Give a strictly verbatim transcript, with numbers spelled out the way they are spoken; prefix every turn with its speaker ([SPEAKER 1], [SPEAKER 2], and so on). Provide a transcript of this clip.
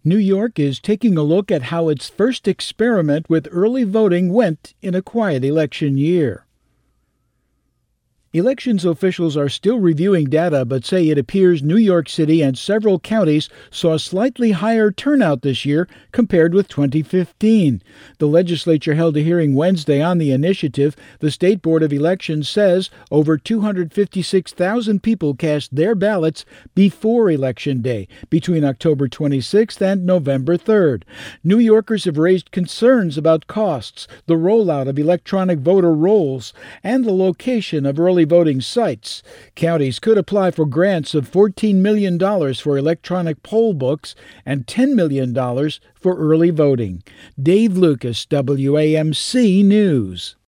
[SPEAKER 1] New York is taking a look at how its first experiment with early voting went in a quiet election year. Elections officials are still reviewing data but say it appears New York City and several counties saw a slightly higher turnout this year compared with twenty fifteen. The legislature held a hearing Wednesday on the initiative. The State Board of Elections says over two hundred fifty-six thousand people cast their ballots before Election Day, between October twenty-sixth and November third. New Yorkers have raised concerns about costs, the rollout of electronic voter rolls, and the location of early voting sites. Counties could apply for grants of fourteen million dollars for electronic poll books and ten million dollars for early voting. Dave Lucas, W A M C News.